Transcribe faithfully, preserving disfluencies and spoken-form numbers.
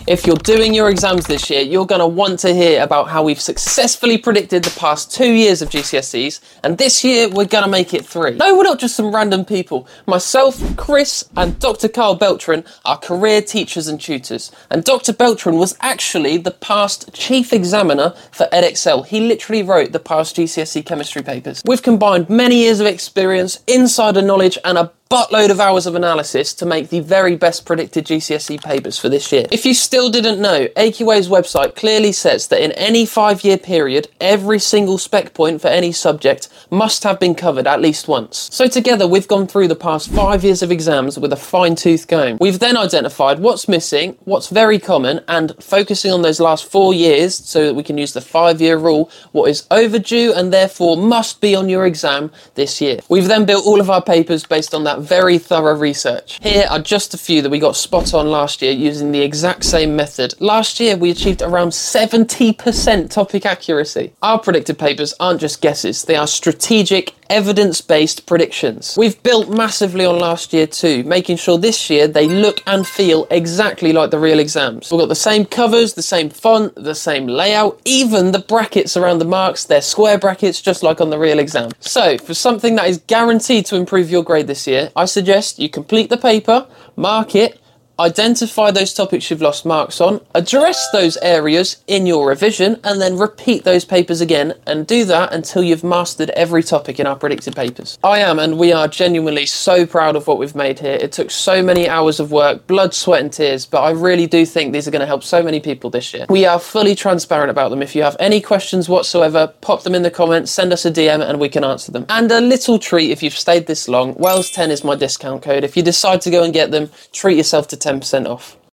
If you're doing your exams this year, you're going to want to hear about how we've successfully predicted the past two years of G C S Es, and this year we're going to make it three. No, we're not just some random people. Myself, Chris, and Doctor Carl Beltran are career teachers and tutors, and Doctor Beltran was actually the past chief examiner for Edexcel. He literally wrote the past G C S E chemistry papers. We've combined many years of experience, insider knowledge, and a buttload of hours of analysis to make the very best predicted G C S E papers for this year. If you still didn't know, A Q A's website clearly says that in any five-year period, every single spec point for any subject must have been covered at least once. So together, we've gone through the past five years of exams with a fine-tooth comb. We've then identified what's missing, what's very common, and focusing on those last four years so that we can use the five-year rule, what is overdue and therefore must be on your exam this year. We've then built all of our papers based on that very thorough research. Here are just a few that we got spot on last year using the exact same method. Last year we achieved around seventy percent topic accuracy. Our predicted papers aren't just guesses, they are strategic, evidence-based predictions. We've built massively on last year too, making sure this year they look and feel exactly like the real exams. We've got the same covers, the same font, the same layout, even the brackets around the marks, they're square brackets just like on the real exam. So for something that is guaranteed to improve your grade this year, I suggest you complete the paper, mark it, identify those topics you've lost marks on, address those areas in your revision, and then repeat those papers again, and do that until you've mastered every topic in our predicted papers. I am, and we are genuinely so proud of what we've made here. It took so many hours of work, blood, sweat and tears, but I really do think these are going to help so many people this year. We are fully transparent about them. If you have any questions whatsoever, pop them in the comments, send us a D M and we can answer them. And a little treat if you've stayed this long, Wells ten is my discount code. If you decide to go and get them, treat yourself to ten percent off.